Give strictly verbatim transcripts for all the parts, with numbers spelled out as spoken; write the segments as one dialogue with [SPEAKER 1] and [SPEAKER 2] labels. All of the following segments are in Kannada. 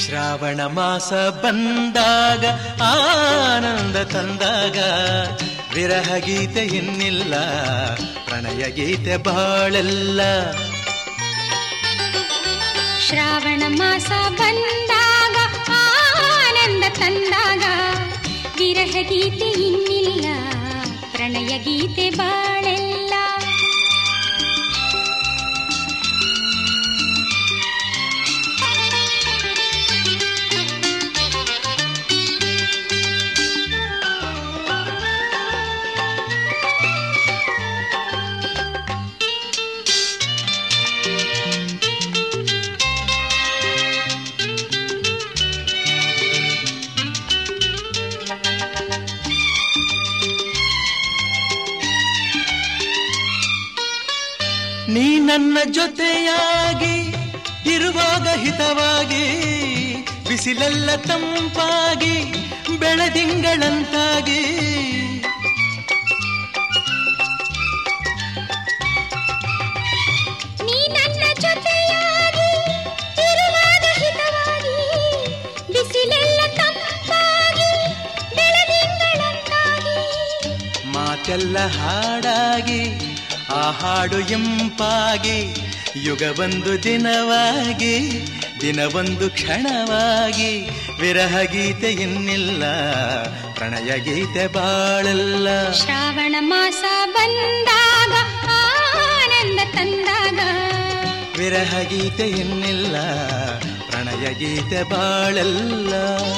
[SPEAKER 1] ಶ್ರಾವಣ ಮಾಸ ಬಂದಾಗ ಆನಂದ ತಂದಾಗ ವಿರಹ ಗೀತೆ ಇನ್ನಿಲ್ಲ, ಪ್ರಣಯ ಗೀತೆ ಬಾಳೆಲ್ಲ.
[SPEAKER 2] ಶ್ರಾವಣ ಮಾಸ ಬಂದಾಗ ಆನಂದ ತಂದಾಗ ವಿರಹ ಗೀತೆ ಇನ್ನಿಲ್ಲ, ಪ್ರಣಯ ಗೀತೆ ಬಾಳೆಲ್ಲ.
[SPEAKER 1] ನೀ ನನ್ನ ಜೊತೆಯಾಗಿ ಇರುವಾಗ ಹಿತವಾಗಿ, ಬಿಸಿಲೆಲ್ಲ ತಂಪಾಗಿ ಬೆಳದಿಂಗಳಂತಾಗಿ.
[SPEAKER 2] ನೀ ನನ್ನ ಜೊತೆಯಾಗಿ ಇರುವಾಗ ಹಿತವಾಗಿ, ಬಿಸಿಲೆಲ್ಲ ತಂಪಾಗಿ ಬೆಳದಿಂಗಳಂತಾಗಿ.
[SPEAKER 1] ಮಾತೆಲ್ಲ ಹಾಡಾಗಿ ಆ ಹಾಡು ಇಂಪಾಗಿ, ಯುಗವೊಂದು ದಿನವಾಗಿ ದಿನವೊಂದು ಕ್ಷಣವಾಗಿ. ವಿರಹ ಗೀತೆ ಇನ್ನಿಲ್ಲ, ಪ್ರಣಯ ಗೀತೆ ಬಾಳೆಲ್ಲ.
[SPEAKER 2] ಶ್ರಾವಣ ಮಾಸ ಬಂದಾಗ ಆನಂದ ತಂದಾಗ
[SPEAKER 1] ವಿರಹ ಗೀತೆ ಇನ್ನಿಲ್ಲ, ಪ್ರಣಯ ಗೀತೆ ಬಾಳೆಲ್ಲ.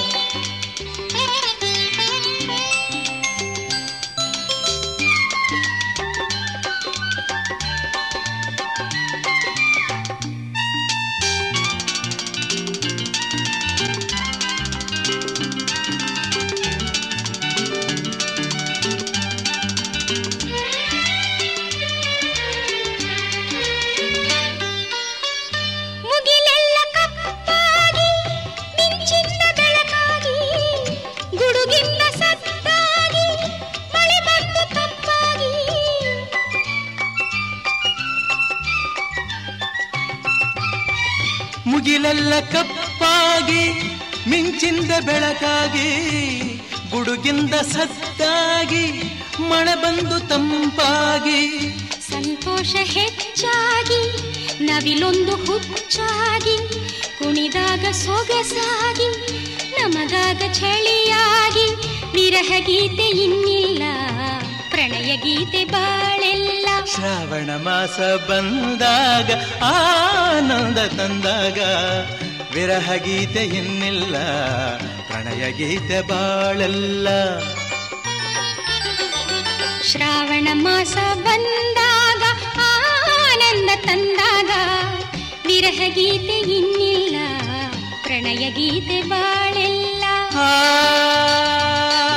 [SPEAKER 1] ಮುಗಿಲೆಲ್ಲ ಕಪ್ಪಾಗಿ ಮಿಂಚಿಂದ ಬೆಳಕಾಗಿ, ಗುಡುಗಿಂದ ಸತ್ತಾಗಿ ಮಳೆ ಬಂದು ತಂಪಾಗಿ.
[SPEAKER 2] ಸಂತೋಷ ಹೆಚ್ಚಾಗಿ ನವಿಲೊಂದು ಹುಚ್ಚಾಗಿ, ಕುಣಿದಾಗ ಸೊಗಸಾಗಿ ನಮಗಾಗ ಚಳಿಯಾಗಿ. ವಿರಹ ಗೀತೆ ಇನ್ನಿಲ್ಲ, ಪ್ರಣಯ ಗೀತೆ ಬಾಳೆಲ್ಲ.
[SPEAKER 1] ಶ್ರಾವಣ ಮಾಸ ಬಂದಾಗ ಆನಂದ ತಂದಾಗ ವಿರಹ ಗೀತೆ ಇನ್ನಿಲ್ಲ, ಪ್ರಣಯ ಗೀತೆ ಬಾಳೆಲ್ಲ.
[SPEAKER 2] ಶ್ರಾವಣ ಮಾಸ ಬಂದಾಗ ಆನಂದ ತಂದಾಗ ವಿರಹ ಗೀತೆ ಇನ್ನಿಲ್ಲ, ಪ್ರಣಯ ಗೀತೆ ಬಾಳೆಲ್ಲ.